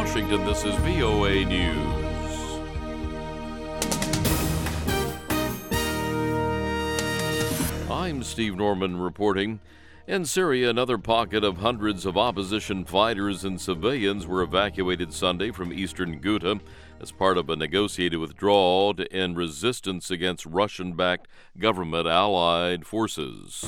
Washington, this is VOA News. I'm Steve Norman reporting. In Syria, another pocket of hundreds of opposition fighters and civilians were evacuated Sunday from eastern Ghouta as part of a negotiated withdrawal to end resistance against Russian-backed government-allied forces.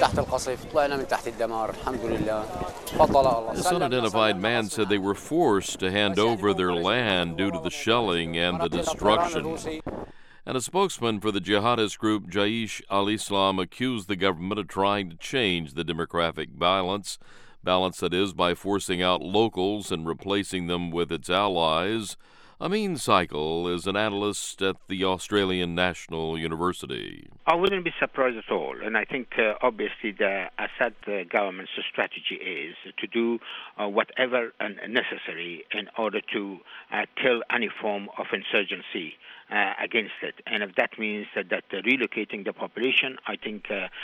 This unidentified man said they were forced to hand over their land due to the shelling and the destruction. And a spokesman for the jihadist group Jaish al-Islam accused the government of trying to change the demographic balance that is, by forcing out locals and replacing them with its allies. Amin Saikal is an analyst at the Australian National University. I wouldn't be surprised at all, and I think obviously the Assad government's strategy is to do whatever necessary in order to kill any form of insurgency against it. And if that means that relocating the population, I think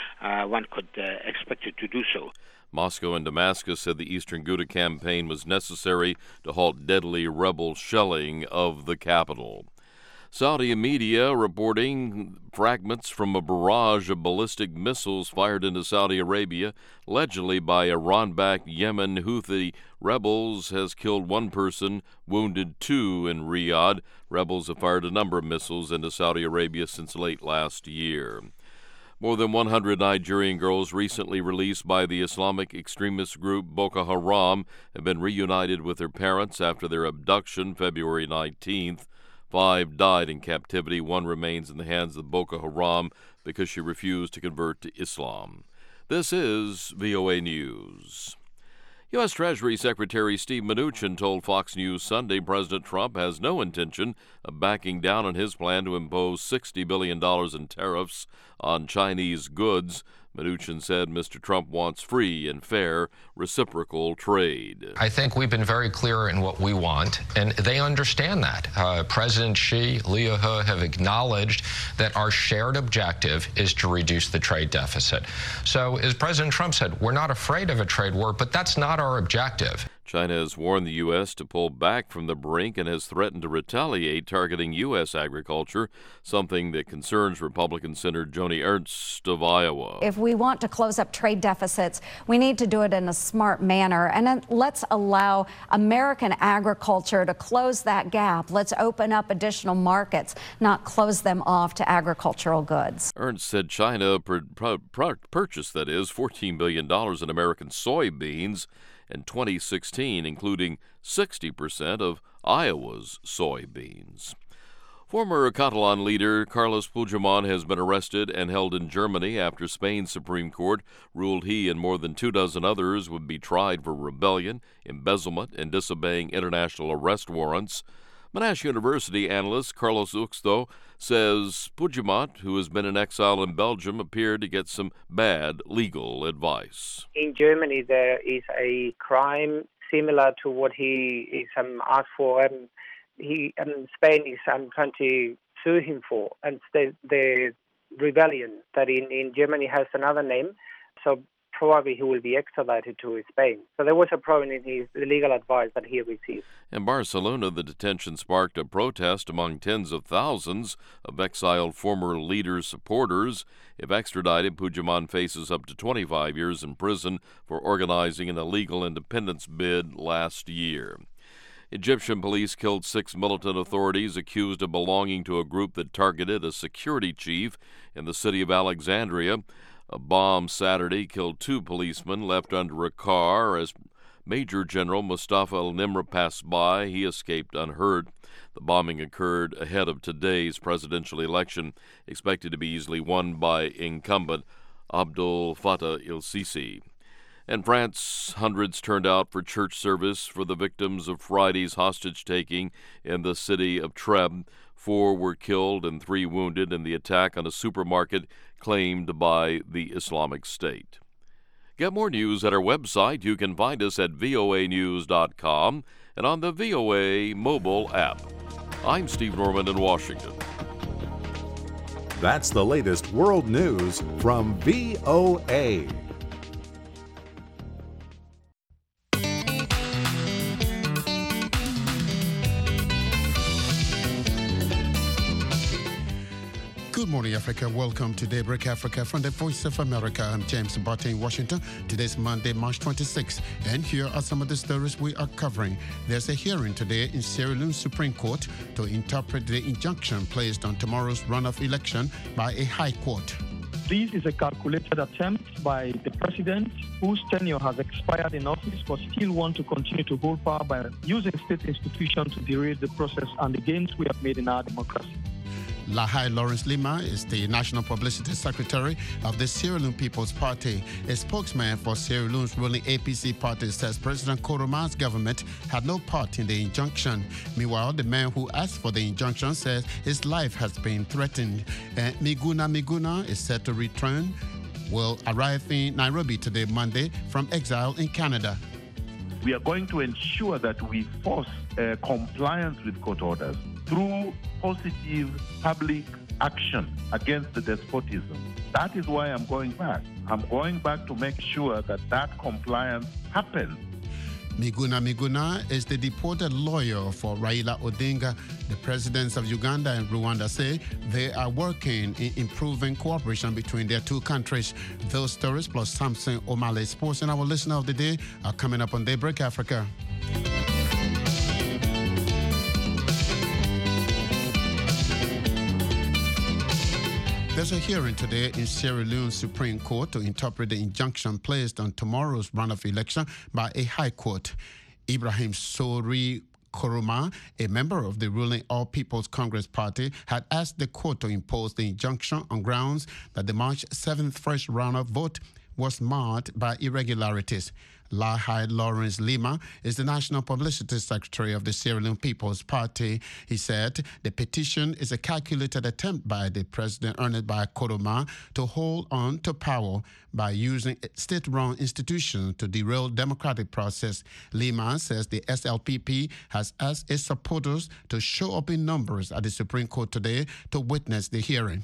one could expect it to do so. Moscow and Damascus said the Eastern Ghouta campaign was necessary to halt deadly rebel shelling of the capital. Saudi media reporting fragments from a barrage of ballistic missiles fired into Saudi Arabia, allegedly by Iran-backed Yemen Houthi rebels, has killed one person, wounded two in Riyadh. Rebels have fired a number of missiles into Saudi Arabia since late last year. More than 100 Nigerian girls recently released by the Islamic extremist group Boko Haram have been reunited with their parents after their abduction February 19th. 5 died in captivity. One remains in the hands of Boko Haram because she refused to convert to Islam. This is VOA News. U.S. Treasury Secretary Steve Mnuchin told Fox News Sunday President Trump has no intention of backing down on his plan to impose $60 billion in tariffs on Chinese goods. Mnuchin said Mr. Trump wants free and fair reciprocal trade. I think we've been very clear in what we want, and they understand that. President Xi, Liu He have acknowledged that our shared objective is to reduce the trade deficit. So, as President Trump said, we're not afraid of a trade war, but that's not our objective. China has warned the U.S. to pull back from the brink and has threatened to retaliate, targeting U.S. agriculture, something that concerns Republican Senator Joni Ernst of Iowa. If we want to close up trade deficits, we need to do it in a smart manner. And then let's allow American agriculture to close that gap. Let's open up additional markets, not close them off to agricultural goods. Ernst said China purchased, that is, $14 billion in American soybeans in 2016, including 60% of Iowa's soybeans. Former Catalan leader Carles Puigdemont has been arrested and held in Germany after Spain's Supreme Court ruled he and more than 24 others would be tried for rebellion, embezzlement, and disobeying international arrest warrants. Monash University analyst Carlos Uxto says Puigdemont, who has been in exile in Belgium, appeared to get some bad legal advice. In Germany, there is a crime similar to what he is asked for, and Spain is trying to sue him for. And the rebellion that in Germany has another name, so probably he will be extradited to Spain. So there was a problem in the legal advice that he received. In Barcelona, the detention sparked a protest among tens of thousands of exiled former leaders' supporters. If extradited, Puigdemont faces up to 25 years in prison for organizing an illegal independence bid last year. Egyptian police killed 6 militant authorities accused of belonging to a group that targeted a security chief in the city of Alexandria. A bomb Saturday killed 2 policemen left under a car. As Major General Mustafa al-Nimr passed by, he escaped unhurt. The bombing occurred ahead of today's presidential election, expected to be easily won by incumbent Abdel Fattah el-Sisi. In France, hundreds turned out for church service for the victims of Friday's hostage-taking in the city of Trèbes. 4 were killed and 3 wounded in the attack on a supermarket claimed by the Islamic State. Get more news at our website. You can find us at voanews.com and on the VOA mobile app. I'm Steve Norman in Washington. That's the latest world news from VOA. Good morning, Africa. Welcome to Daybreak Africa from the Voice of America. I'm James Barton in Washington. Today's Monday, March 26th. And here are some of the stories we are covering. There's a hearing today in Sierra Leone Supreme Court to interpret the injunction placed on tomorrow's runoff election by a high court. This is a calculated attempt by the president, whose tenure has expired in office, but still want to continue to hold power by using state institutions to derail the process and the gains we have made in our democracy. Lahai Lawrence Lima is the National Publicity Secretary of the Sierra Leone People's Party. A spokesman for Sierra Leone's ruling APC party says President Koroma's government had no part in the injunction. Meanwhile, the man who asked for the injunction says his life has been threatened. Miguna is set to return, will arrive in Nairobi today, Monday, from exile in Canada. We are going to ensure that we force compliance with court orders through positive public action against the despotism. That is why I'm going back. I'm going back to make sure that that compliance happens. Miguna is the deported lawyer for Raila Odinga. The presidents of Uganda and Rwanda say they are working in improving cooperation between their two countries. Those stories plus Samson O'Malley Sports and our listener of the day are coming up on Daybreak Africa. There's a hearing today in Sierra Leone Supreme Court to interpret the injunction placed on tomorrow's runoff election by a high court. Ibrahim Sori Koroma, a member of the ruling All People's Congress Party, had asked the court to impose the injunction on grounds that the March 7th first runoff vote was marred by irregularities. Lahai Lawrence Lima is the National Publicity Secretary of the Sierra Leone People's Party. He said the petition is a calculated attempt by the president, Ernest Bai Koroma, to hold on to power by using state-run institutions to derail democratic process. Lima says the SLPP has asked its supporters to show up in numbers at the Supreme Court today to witness the hearing.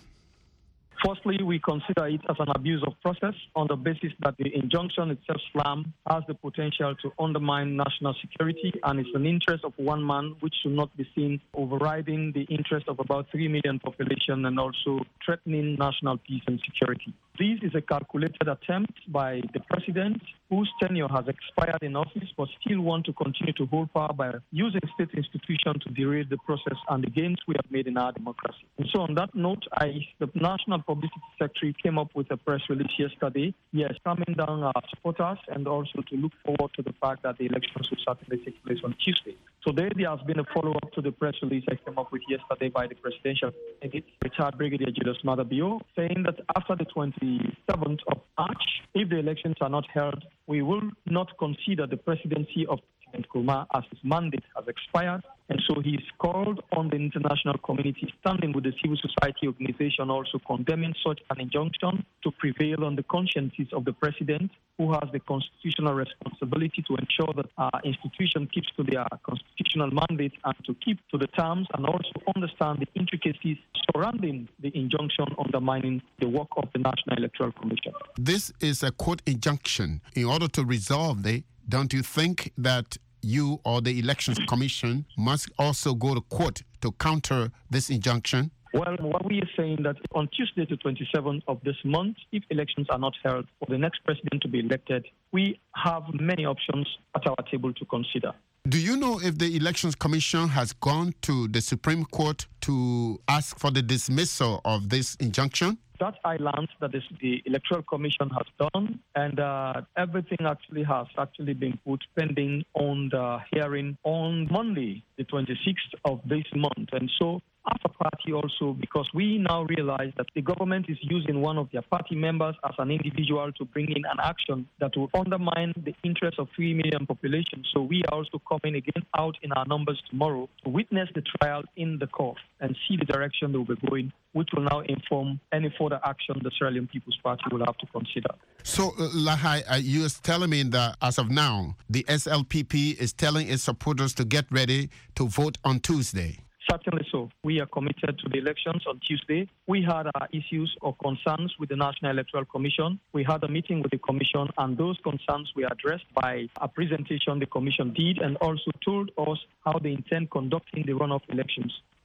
Firstly, we consider it as an abuse of process on the basis that the injunction itself slam has the potential to undermine national security and is an interest of one man which should not be seen overriding the interest of about 3 million population and also threatening national peace and security. This is a calculated attempt by the president, whose tenure has expired in office, but still want to continue to hold power by using state institutions to derail the process and the gains we have made in our democracy. And so on that note, the National Publicity Secretary came up with a press release yesterday, calming down our supporters and also to look forward to the fact that the elections will certainly take place on Tuesday. So there has been a follow-up to the press release I came up with yesterday by the presidential candidate, retired Brigadier Julius Maada Bio, saying that after the 27th of March, if the elections are not held, we will not consider the presidency of President Koroma as his mandate has expired. And so he's called on the international community, standing with the civil society organization, also condemning such an injunction to prevail on the consciences of the president, who has the constitutional responsibility to ensure that our institution keeps to their constitutional mandate and to keep to the terms and also understand the intricacies surrounding the injunction undermining the work of the National Electoral Commission. This is a court injunction. In order to resolve it, don't you think that you or the Elections Commission must also go to court to counter this injunction? Well, what we are saying that on Tuesday, the 27th of this month, if elections are not held for the next president to be elected, we have many options at our table to consider. Do you know if the Elections Commission has gone to the Supreme Court to ask for the dismissal of this injunction? That I learned that the Electoral Commission has done, and everything has been put pending on the hearing on Monday, the 26th of this month. And so as a party also, because we now realize that the government is using one of their party members as an individual to bring in an action that will undermine the interests of 3 million population. So we are also coming again out in our numbers tomorrow to witness the trial in the court and see the direction they will be going, which will now inform any further action the Sierra Leone People's Party will have to consider. So, Lahai, you're telling me that as of now, the SLPP is telling its supporters to get ready to vote on Tuesday? Certainly so. We are committed to the elections on Tuesday. We had our issues or concerns with the National Electoral Commission. We had a meeting with the Commission, and those concerns were addressed by a presentation the Commission did and also told us how they intend conducting the runoff elections.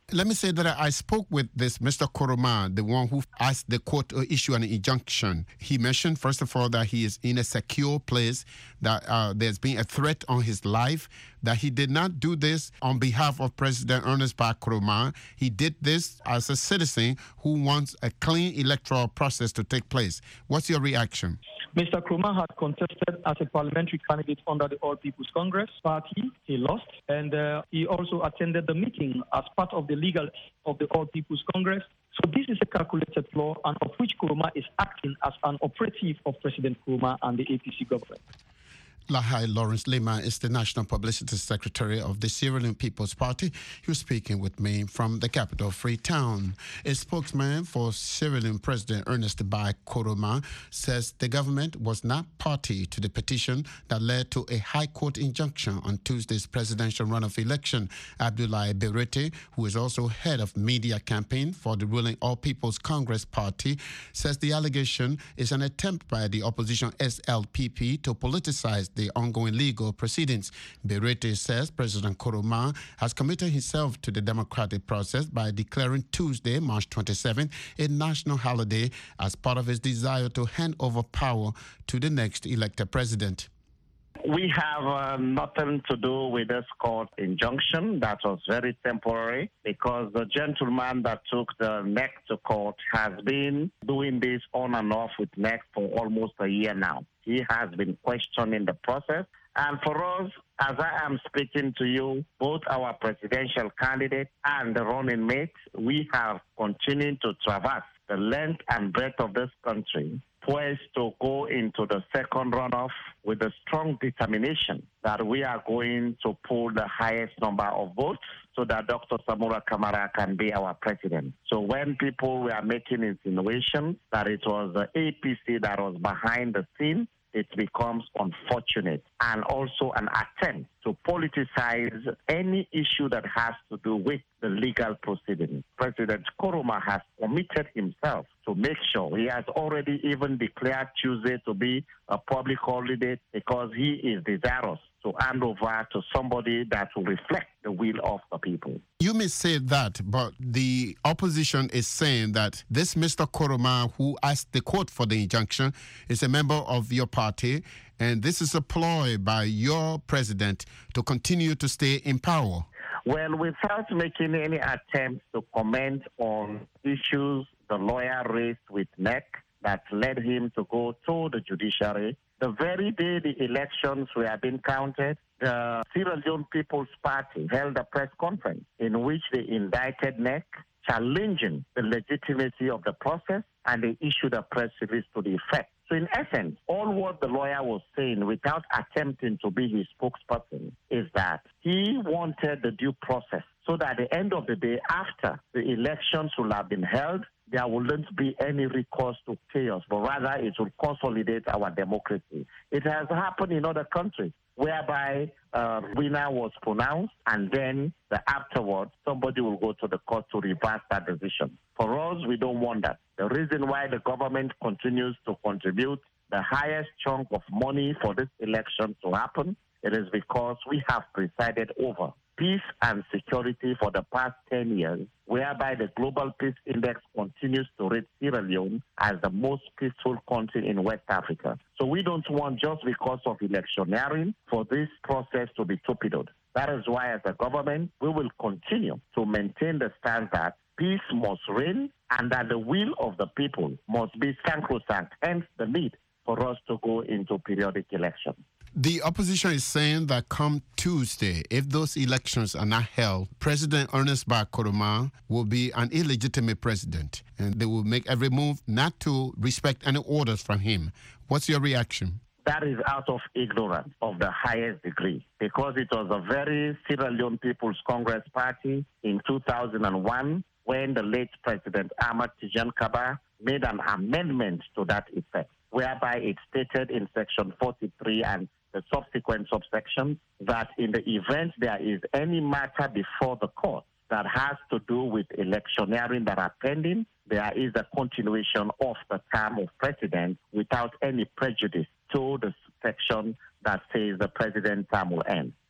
Let me say that I spoke with this Mr. Koroma, the one who asked the court to issue an injunction. He mentioned, first of all, that he is in a secure place, that there's been a threat on his life, that he did not do this on behalf of President Ernest Bai Koroma. He did this as a citizen who wants a clean electoral process to take place. What's your reaction? Mr. Koroma had contested as a parliamentary candidate under the All People's Congress Party. He lost, and he also attended the meeting as part of the legal of the All People's Congress. So this is a calculated flaw, and of which Koroma is acting as an operative of President Koroma and the APC government. Lahai Lawrence Lima is the National Publicity Secretary of the Sierra Leone People's Party. He was speaking with me from the capital, Freetown. A spokesman for Sierra Leone President Ernest Bai Koroma says the government was not party to the petition that led to a High Court injunction on Tuesday's presidential runoff election. Abdoulaye Berete, who is also head of media campaign for the ruling All People's Congress Party, says the allegation is an attempt by the opposition SLPP to politicize the ongoing legal proceedings. Berete says President Koroma has committed himself to the democratic process by declaring Tuesday, March 27, a national holiday as part of his desire to hand over power to the next elected president. We have nothing to do with this court injunction. That was very temporary because the gentleman that took the NEC to court has been doing this on and off with NEC for almost a year now. He has been questioning the process. And for us, as I am speaking to you, both our presidential candidate and the running mate, we have continued to traverse the length and breadth of this country, poised to go into the second runoff with a strong determination that we are going to pull the highest number of votes so that Dr. Samura Kamara can be our president. So when people were making insinuations that it was the APC that was behind the scene, it becomes unfortunate and also an attempt to politicize any issue that has to do with the legal proceedings. President Koroma has committed himself to make sure. He has already even declared Tuesday to be a public holiday because he is desirous to hand over to somebody that will reflect the will of the people. You may say that, but the opposition is saying that this Mr. Koroma, who asked the court for the injunction, is a member of your party, and this is a ploy by your president to continue to stay in power. Well, without making any attempt to comment on issues the lawyer raised with NEC that led him to go to the judiciary, the very day the elections were being counted, the Sierra Leone People's Party held a press conference in which they indicted NEC, challenging the legitimacy of the process, and they issued a press release to the effect. So in essence, all what the lawyer was saying without attempting to be his spokesperson is that he wanted the due process so that at the end of the day, after the elections will have been held, there wouldn't be any recourse to chaos, but rather it will consolidate our democracy. It has happened in other countries whereby a winner was pronounced and then afterwards somebody will go to the court to reverse that decision. For us, we don't want that. The reason why the government continues to contribute the highest chunk of money for this election to happen, it is because we have presided over peace and security for the past 10 years, whereby the Global Peace Index continues to rate Sierra Leone as the most peaceful country in West Africa. So we don't want, just because of electioneering, for this process to be torpedoed. That is why, as a government, we will continue to maintain the stance that peace must reign and that the will of the people must be sacrosanct, hence the need for us to go into periodic elections. The opposition is saying that come Tuesday, if those elections are not held, President Ernest Bai Koroma will be an illegitimate president, and they will make every move not to respect any orders from him. What's your reaction? That is out of ignorance of the highest degree, because it was a very Sierra Leone People's Congress Party in 2001 when the late President Ahmad Tijan Kaba made an amendment to that effect, whereby it stated in Section 43 and the subsequent subsections that in the event there is any matter before the court that has to do with electioneering that are pending, there is a continuation of the term of president without any prejudice to the section that says the president's term will end.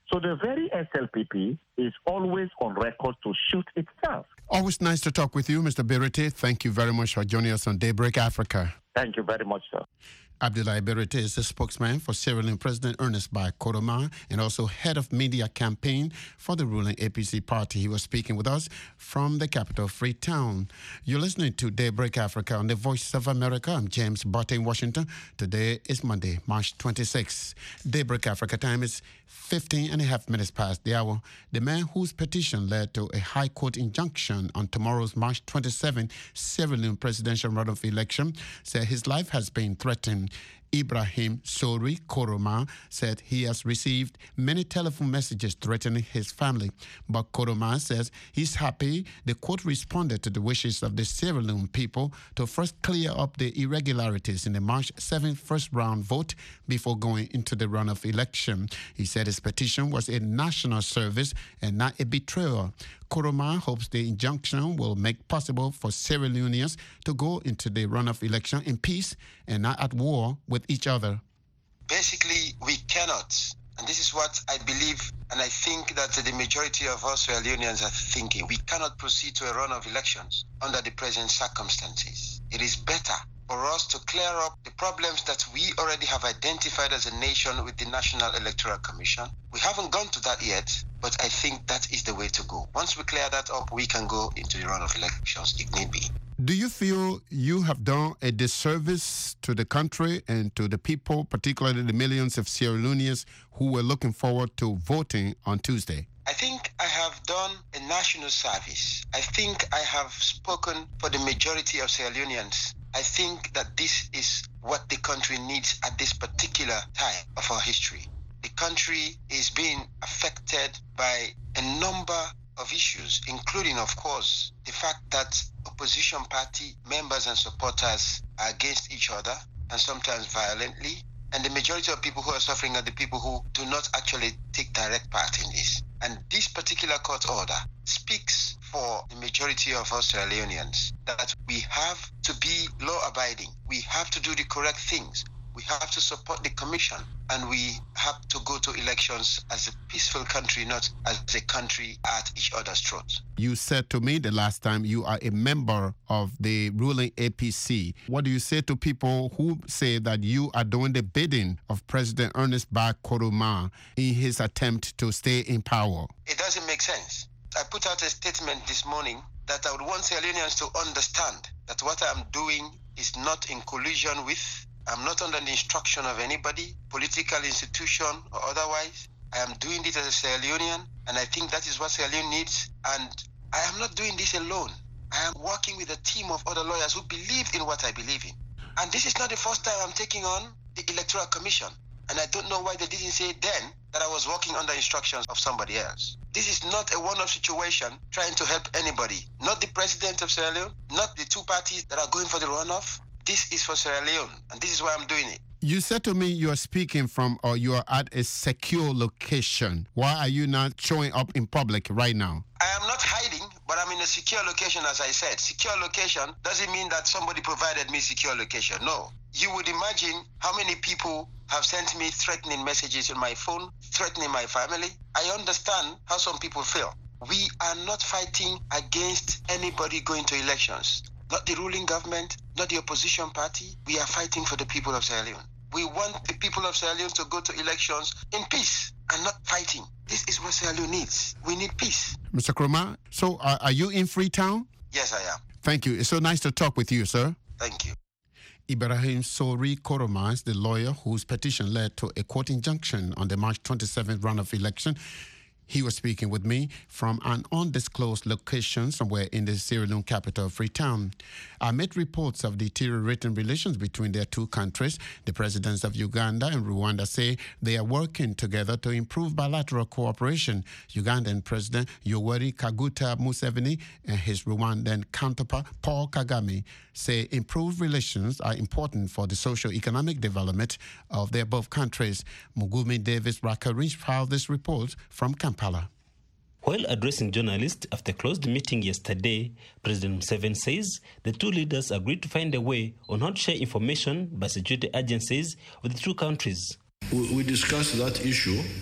So the very SLPP is always on record to shoot itself. Always nice to talk with you, Mr. Berete. Thank you very much for joining us on Daybreak Africa. Thank you very much, sir. Abdoulaye Berete is the spokesman for Sierra Leone President Ernest Bai Koroma and also head of media campaign for the ruling APC party. He was speaking with us from the capital, Freetown. You're listening to Daybreak Africa on the Voice of America. I'm James Botte in Washington. Today is Monday, March 26. Daybreak Africa time is 15 and a half minutes past the hour. The man whose petition led to a high court injunction on tomorrow's March 27 Sierra Leone presidential runoff election said his life has been threatened. Ibrahim Sori Koroma said he has received many telephone messages threatening his family. But Koroma says he's happy the court responded to the wishes of the Sierra Leone people to first clear up the irregularities in the March 7th first round vote before going into the runoff election. He said his petition was a national service and not a betrayal. Koroma hopes the injunction will make possible for Sierra Leoneans to go into the runoff election in peace and not at war with each other. Basically, we cannot, and this is what I believe, and I think that the majority of us Sierra Leoneans are thinking, we cannot proceed to a runoff elections under the present circumstances. It is better for us to clear up the problems that we already have identified as a nation with the National Electoral Commission. We haven't gone to that yet, but I think that is the way to go. Once we clear that up, we can go into the runoff elections if need be. Do you feel you have done a disservice to the country and to the people, particularly the millions of Sierra Leoneans who were looking forward to voting on Tuesday? I think I have done a national service. I think I have spoken for the majority of Sierra Leoneans. I think that this is what the country needs at this particular time of our history. The country is being affected by a number of issues, including, of course, the fact that opposition party members and supporters are against each other and sometimes violently. And the majority of people who are suffering are the people who do not actually take direct part in this. And this particular court order speaks for the majority of us Sierra Leoneans that we have to be law-abiding. We have to do the correct things. We have to support the commission, and we have to go to elections as a peaceful country, not as a country at each other's throats. You said to me the last time you are a member of the ruling APC. What do you say to people who say that you are doing the bidding of President Ernest Bai Koroma in his attempt to stay in power? It doesn't make sense. I put out a statement this morning that I would want Sierra Leoneans to understand that what I'm doing is not in collusion with, I'm not under the instruction of anybody, political institution or otherwise. I am doing this as a Sierra Leonean, and I think that is what Sierra Leone needs. And I am not doing this alone. I am working with a team of other lawyers who believe in what I believe in. And this is not the first time I'm taking on the Electoral Commission. And I don't know why they didn't say then that I was working under instructions of somebody else. This is not a one-off situation trying to help anybody. Not the president of Sierra Leone, not the two parties that are going for the runoff. This is for Sierra Leone, and this is why I'm doing it. You said to me you are speaking from, or you are at a secure location. Why are you not showing up in public right now? I am not hiding, but I'm in a secure location, as I said. Secure location doesn't mean that somebody provided me secure location. No. You would imagine how many people have sent me threatening messages on my phone, threatening my family. I understand how some people feel. We are not fighting against anybody going to elections. Not the ruling government, not the opposition party. We are fighting for the people of Sierra Leone. We want the people of Sierra Leone to go to elections in peace and not fighting. This is what Sierra Leone needs. We need peace. Mr. Koroma, so are you in Freetown? Yes, I am. Thank you. It's so nice to talk with you, sir. Thank you. Ibrahim Sori Koroma is the lawyer whose petition led to a court injunction on the March 27th runoff election. He was speaking with me from an undisclosed location somewhere in the Sierra Leone capital, Freetown. Amid reports of deteriorating relations between their two countries, the presidents of Uganda and Rwanda say they are working together to improve bilateral cooperation. Ugandan President Yoweri Kaguta Museveni and his Rwandan counterpart Paul Kagame say improved relations are important for the socio-economic development of their both countries. Mugumi Davis Rakarinch filed this report from Kampala. While addressing journalists after a closed meeting yesterday, President Museveni says the two leaders agreed to find a way on how to share information by security agencies with the two countries. We discussed that issue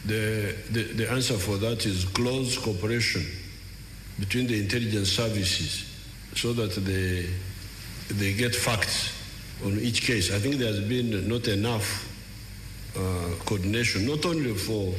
The answer for that is close cooperation between the intelligence services so that they get facts on each case. I think there has been not enough coordination, not only for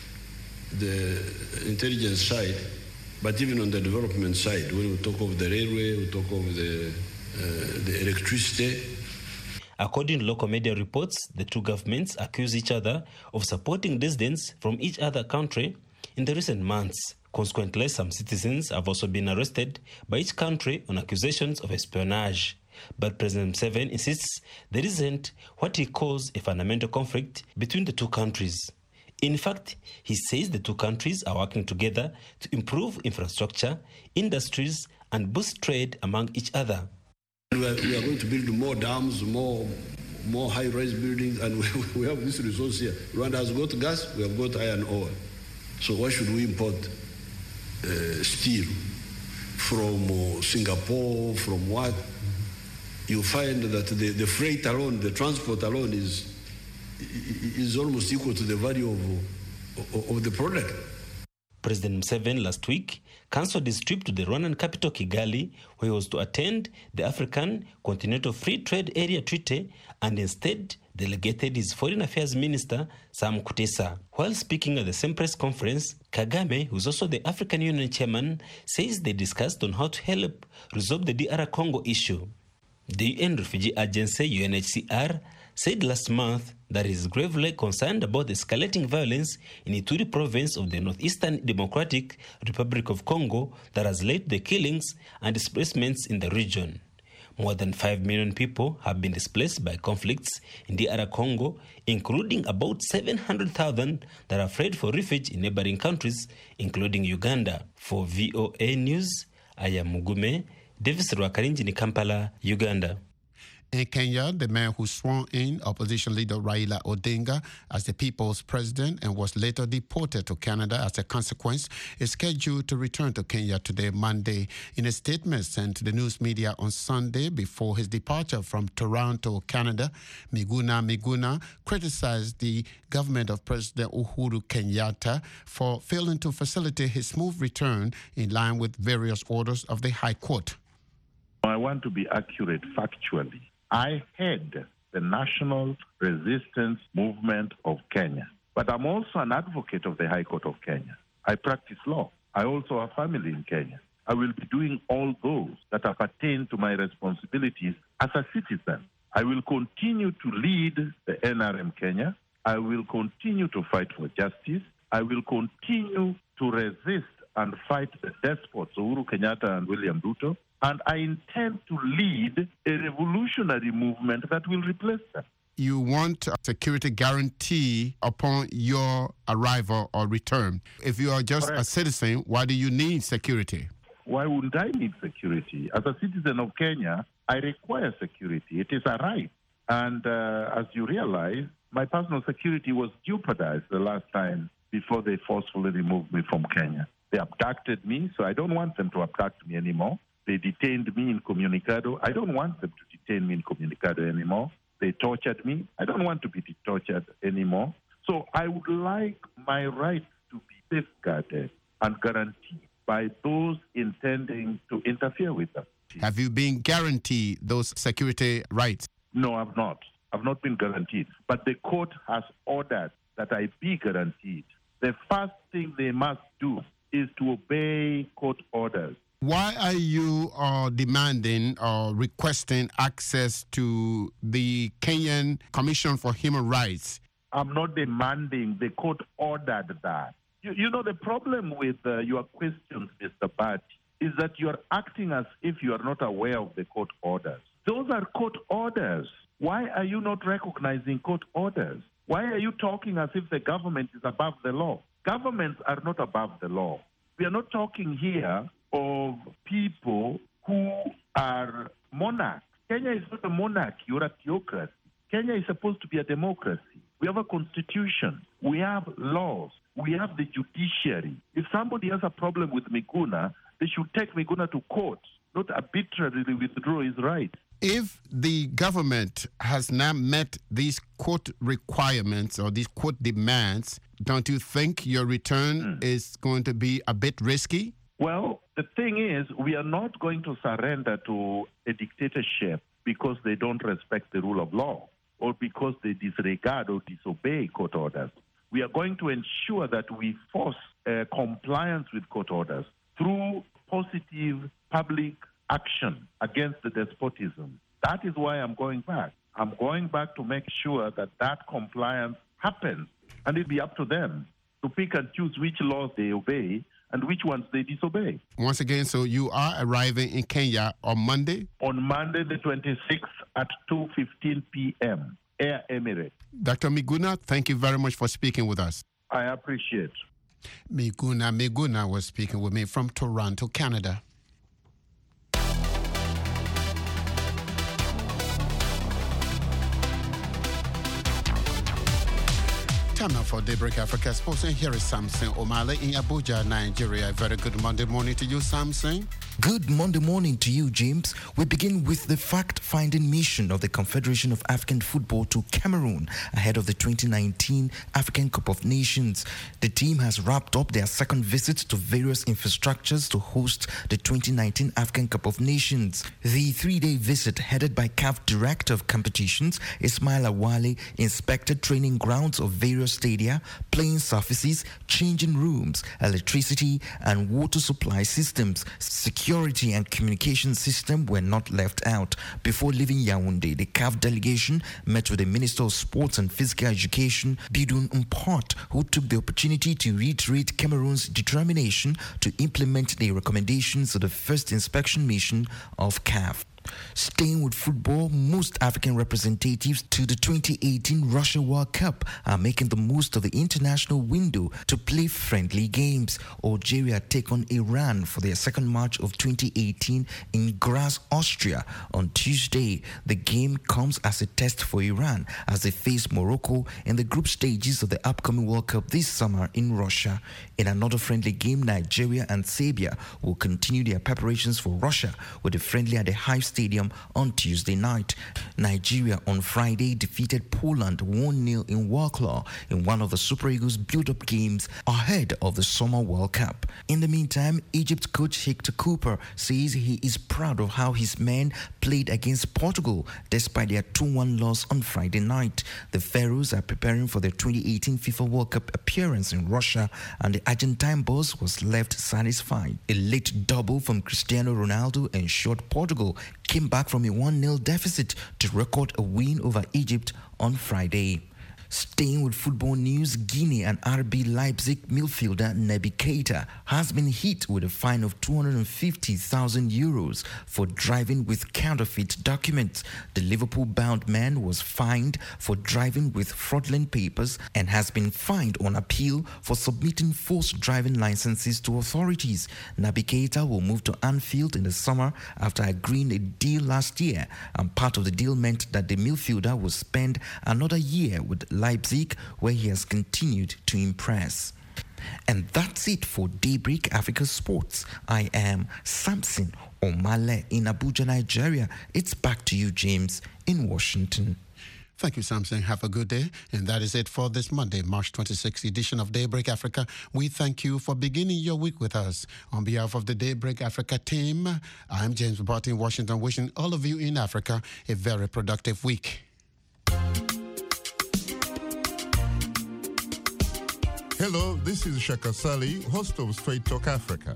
the intelligence side, but even on the development side. When we talk of the railway, we talk of the electricity. According to local media reports, the two governments accuse each other of supporting dissidents from each other country in the recent months. Consequently, some citizens have also been arrested by each country on accusations of espionage. But President Museveni insists there isn't what he calls a fundamental conflict between the two countries. In fact, he says the two countries are working together to improve infrastructure, industries, and boost trade among each other. We are going to build more dams, more high-rise buildings, and we have this resource here. Rwanda has got gas, we have got iron ore. So why should we import steel from Singapore, from what? You find that the freight alone, the transport alone is almost equal to the value of the product. President Museveni last week cancelled his trip to the Rwandan capital Kigali, where he was to attend the African Continental Free Trade Area Treaty, and instead delegated his Foreign Affairs Minister, Sam Kutesa. While speaking at the same press conference, Kagame, who's also the African Union chairman, says they discussed on how to help resolve the DR Congo issue. The UN Refugee Agency, UNHCR, said last month that it is gravely concerned about the escalating violence in Ituri province of the Northeastern Democratic Republic of Congo that has led to the killings and displacements in the region. More than 5 million people have been displaced by conflicts in DR Congo, including about 700,000 that have fled for refuge in neighboring countries, including Uganda. For VOA News, I am Mugume, Davis Rwakarinji in Kampala, Uganda. In Kenya, the man who swore in opposition leader Raila Odinga as the people's president and was later deported to Canada as a consequence is scheduled to return to Kenya today, Monday. In a statement sent to the news media on Sunday before his departure from Toronto, Canada, Miguna criticized the government of President Uhuru Kenyatta for failing to facilitate his smooth return in line with various orders of the High Court. I want to be accurate factually. I head the National Resistance Movement of Kenya, but I'm also an advocate of the High Court of Kenya. I practice law. I also have family in Kenya. I will be doing all those that appertain to my responsibilities as a citizen. I will continue to lead the NRM Kenya. I will continue to fight for justice. I will continue to resist and fight the despots, Uhuru Kenyatta and William Ruto. And I intend to lead a revolutionary movement that will replace them. You want a security guarantee upon your arrival or return. If you are just a citizen, why do you need security? Why wouldn't I need security? As a citizen of Kenya, I require security. It is a right. And as you realize, my personal security was jeopardized the last time before they forcefully removed me from Kenya. They abducted me, so I don't want them to abduct me anymore. They detained me in Comunicado. I don't want them to detain me in Comunicado anymore. They tortured me. I don't want to be tortured anymore. So I would like my rights to be safeguarded and guaranteed by those intending to interfere with them. Have you been guaranteed those security rights? No, I've not. I've not been guaranteed. But the court has ordered that I be guaranteed. The first thing they must do is to obey court orders. Why are you demanding or requesting access to the Kenyan Commission for Human Rights? I'm not demanding. The court ordered that. You know, the problem with your questions, Mr. Bhatt, is that you're acting as if you are not aware of the court orders. Those are court orders. Why are you not recognizing court orders? Why are you talking as if the government is above the law? Governments are not above the law. We are not talking here of people who are monarchs. Kenya is not a monarchy or a theocracy. Kenya is supposed to be a democracy. We have a constitution. We have laws. We have the judiciary. If somebody has a problem with Miguna, they should take Miguna to court, not arbitrarily withdraw his right. If the government has not met these court requirements or these court demands, don't you think your return is going to be a bit risky? Well, the thing is, we are not going to surrender to a dictatorship because they don't respect the rule of law or because they disregard or disobey court orders. We are going to ensure that we force compliance with court orders through positive public action against the despotism. That is why I'm going back. I'm going back to make sure that that compliance happens, and it'll be up to them to pick and choose which laws they obey and which ones they disobey. Once again, so you are arriving in Kenya on Monday? On Monday the 26th at 2:15 p.m., Air Emirates. Dr. Miguna, thank you very much for speaking with us. I appreciate. Miguna was speaking with me from Toronto, Canada. Time now for Daybreak Africa Sports, and here is Samson Omale in Abuja, Nigeria. Very good Monday morning to you, Samson. Good Monday morning to you, James. We begin with the fact-finding mission of the Confederation of African Football to Cameroon ahead of the 2019 African Cup of Nations. The team has wrapped up their second visit to various infrastructures to host the 2019 African Cup of Nations. The three-day visit, headed by CAF Director of Competitions, Ismail Awale, inspected training grounds of various stadia, playing surfaces, changing rooms, electricity and water supply systems. Security and communication system were not left out. Before leaving Yaoundé, the CAF delegation met with the Minister of Sports and Physical Education, Bidun Mpot, who took the opportunity to reiterate Cameroon's determination to implement the recommendations of the first inspection mission of CAF. Staying with football, most African representatives to the 2018 Russia World Cup are making the most of the international window to play friendly games. Algeria take on Iran for their second match of 2018 in Graz, Austria on Tuesday. The game comes as a test for Iran as they face Morocco in the group stages of the upcoming World Cup this summer in Russia. In another friendly game, Nigeria and Serbia will continue their preparations for Russia with a friendly at the Hive Stadium on Tuesday night. Nigeria on Friday defeated Poland 1-0 in Warsaw in one of the Super Eagles build-up games ahead of the Summer World Cup. In the meantime, Egypt coach Hector Cooper says he is proud of how his men played against Portugal despite their 2-1 loss on Friday night. The Pharaohs are preparing for their 2018 FIFA World Cup appearance in Russia, and the Argentine boss was left satisfied. A late double from Cristiano Ronaldo ensured Portugal came back from a 1-0 deficit to record a win over Egypt on Friday. Staying with football news, Guinea and RB Leipzig midfielder Naby Keita has been hit with a fine of €250,000 for driving with counterfeit documents. The Liverpool-bound man was fined for driving with fraudulent papers and has been fined on appeal for submitting false driving licenses to authorities. Naby Keita will move to Anfield in the summer after agreeing a deal last year, and part of the deal meant that the midfielder will spend another year with Leipzig, where he has continued to impress. And that's it for Daybreak Africa Sports. I am Samson Omale in Abuja, Nigeria. It's back to you, James, in Washington. Thank you, Samson. Have a good day. And that is it for this Monday, March 26th edition of Daybreak Africa. We thank you for beginning your week with us. On behalf of the Daybreak Africa team, I'm James Barton in Washington, wishing all of you in Africa a very productive week. Hello, this is Shaka Sali, host of Straight Talk Africa.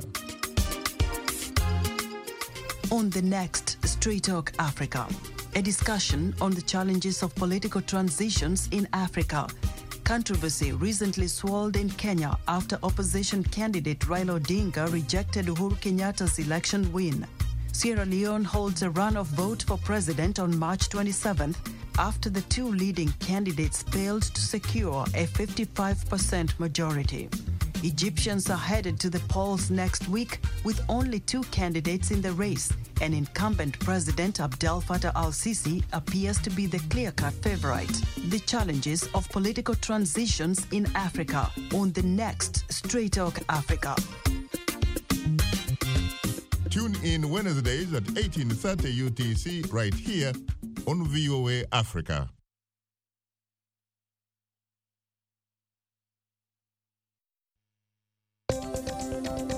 On the next Straight Talk Africa, a discussion on the challenges of political transitions in Africa. Controversy recently swelled in Kenya after opposition candidate Raila Odinga rejected Uhuru Kenyatta's election win. Sierra Leone holds a runoff vote for president on March 27th after the two leading candidates failed to secure a 55% majority. Egyptians are headed to the polls next week with only two candidates in the race, and incumbent President Abdel Fattah al-Sisi appears to be the clear-cut favorite. The challenges of political transitions in Africa on the next Straight Talk Africa. Tune in Wednesdays at 18:30 UTC right here on VOA Africa.